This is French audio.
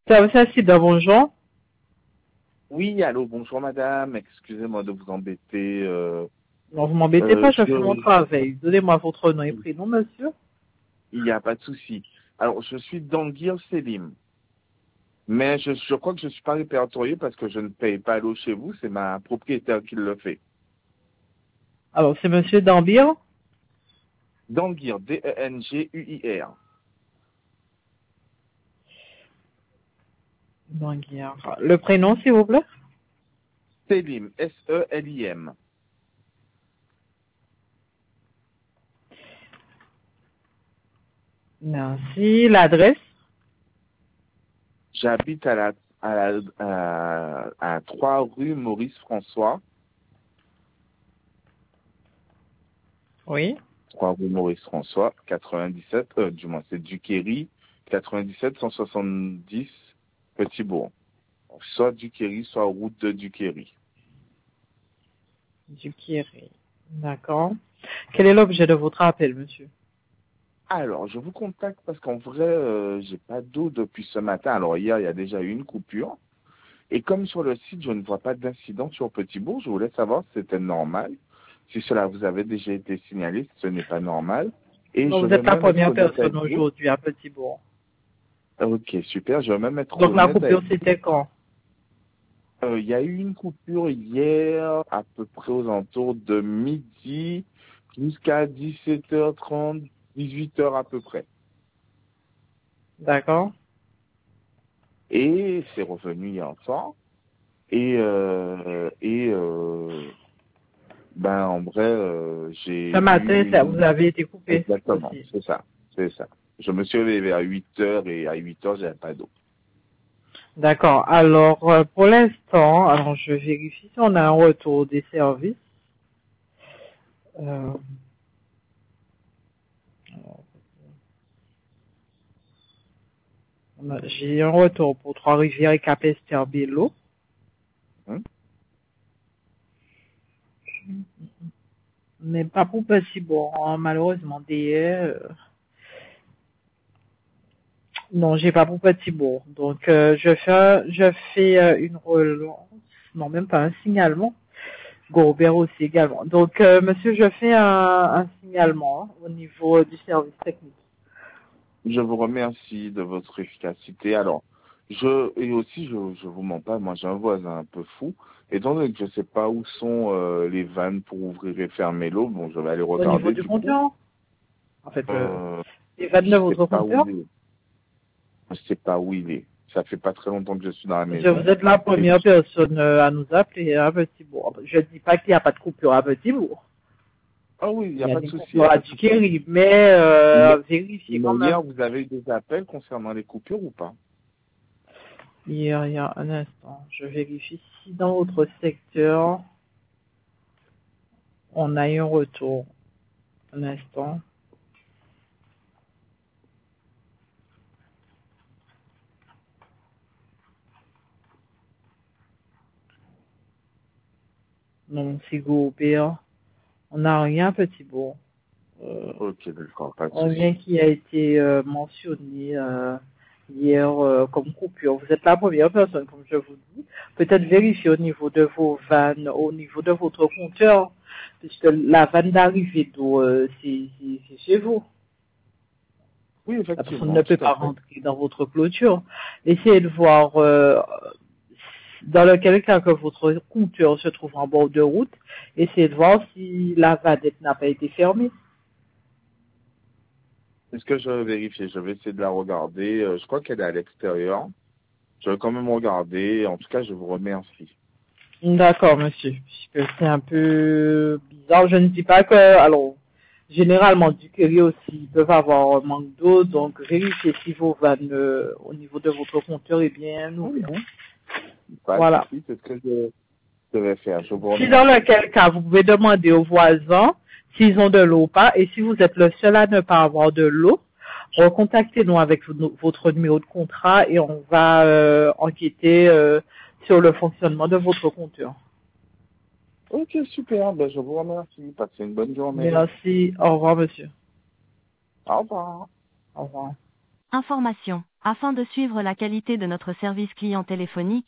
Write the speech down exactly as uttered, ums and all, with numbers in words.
Service accident, bonjour. Oui, allô, bonjour madame, excusez-moi de vous embêter. Euh, Non, vous m'embêtez euh, pas, je fais mon je- travail. Donnez-moi votre nom et prénom, monsieur. il n'y a pas de souci. Alors, je suis Danguir Selim, mais je, je crois que je ne suis pas répertorié parce que je ne paye pas l'eau chez vous, c'est ma propriétaire qui le fait. Alors, c'est monsieur Dambir. Danguir, D E N G U I R. Dambir. Le prénom, s'il vous plaît. Selim, S E L I M. Merci. L'adresse. J'habite à la à, la, à, à trois rue Maurice François. Oui. trois rue Maurice François, quatre-vingt-dix-sept, euh, du moins c'est Duquéry, quatre-vingt-dix-sept cent soixante-dix, Petit-Bourg. Soit Duquéry, soit route de Duquéry. Du Kiri. D'accord. Quel est l'objet de votre appel, monsieur? Alors, je vous contacte parce qu'en vrai, euh, j'ai pas d'eau depuis ce matin. Alors hier, il y a déjà eu une coupure. Et comme sur le site, je ne vois pas d'incident sur Petit-Bourg, je voulais savoir si c'était normal. Si cela vous avait déjà été signalé, si ce n'est pas normal. Et Non, je vous vais êtes la même être première honnête personne avec vous. aujourd'hui à Petit-Bourg. Ok, super, je vais même être Donc, la honnête coupure, avec vous. c'était quand? Euh, Il y a eu une coupure hier, à peu près aux alentours de midi, jusqu'à dix-sept heures trente, dix-huit heures à peu près. D'accord. Et c'est revenu hier soir. Et, euh, et euh, ben, en vrai, euh, Ce j'ai matin, eu ça, vous une... avez été coupé Exactement, aussi. c'est ça, c'est ça. Je me suis réveillé à huit heures et à huit heures, j'avais pas d'eau. D'accord. Alors, euh, pour l'instant, alors je vérifie si on a un retour des services. Euh, J'ai un retour pour Trois-Rivières et Cap-Esther-Bello. Hein? Mais pas pour Petit-Bourg, hein, malheureusement. D'hier, euh, non, j'ai pas pour Petit-Bourg. Donc, euh, je fais, je fais euh, une relance. Non, même pas un signalement. Gobert aussi également. Donc, euh, monsieur, je fais un, un signalement hein, au niveau euh, du service technique. Je vous remercie de votre efficacité. Alors, je et aussi je je vous mens pas, moi j'ai un voisin un peu fou. Étant donné que je sais pas où sont euh, les vannes pour ouvrir et fermer l'eau, bon, je vais aller Au niveau regarder du du coup. compteur, en fait, euh, Euh, les vannes je de sais votre pas où compteur. il est. Je sais pas où il est. Ça fait pas très longtemps que je suis dans la Monsieur, maison. vous êtes la Et première personne euh, à nous appeler à Petit-Bourg. Je ne dis pas qu'il n'y a pas de coupure à Petit-Bourg. ah oui, il n'y Il a y a pas de des souci, il n'y coupures a à pas de souci. Duquéry, mais euh, Mais, vérifiez quand mais même. hier, vous avez eu des appels concernant les coupures ou pas? Hier, il y a un instant. Je vérifie si dans votre secteur, on a eu un retour. Un instant. Non, c'est Gobert. On n'a rien, Petit-Bourg. Euh, Ok, d'accord, pas de rien souci. qui a été euh, mentionné euh, hier euh, comme coupure. Vous êtes la première personne, comme je vous dis. Peut-être vérifier au niveau de vos vannes, au niveau de votre compteur, puisque la vanne d'arrivée d'eau, euh, c'est c'est- c'est chez vous. Oui, La personne effectivement, ne peut tout à pas fait. rentrer dans votre clôture. Essayez de voir euh, dans lequel cas que votre compteur se trouve en bord de route. Essayez de voir si la vanette n'a pas été fermée. Est-ce que je vais vérifier? Je vais essayer de la regarder. Euh, Je crois qu'elle est à l'extérieur. Je vais quand même regarder. En tout cas, je vous remercie. D'accord, monsieur. Puisque c'est un peu bizarre. Je ne dis pas que, alors, généralement, du curry aussi, ils peuvent avoir un manque d'eau, donc vérifiez si vos vannes euh, au niveau de votre compteur est bien ouvert. Mhm. Pas de Voilà. souci, c'est ce que je, je vais faire. Je vous Si dans remercie. lequel cas, vous pouvez demander aux voisins s'ils ont de l'eau ou pas, et si vous êtes le seul à ne pas avoir de l'eau, recontactez-nous avec v- votre numéro de contrat et on va euh, enquêter euh, sur le fonctionnement de votre compteur. Ok, super. Ben, je vous remercie. Passez une bonne journée. Merci. Au revoir, monsieur. Au revoir. Au revoir. Information. Afin de suivre la qualité de notre service client téléphonique,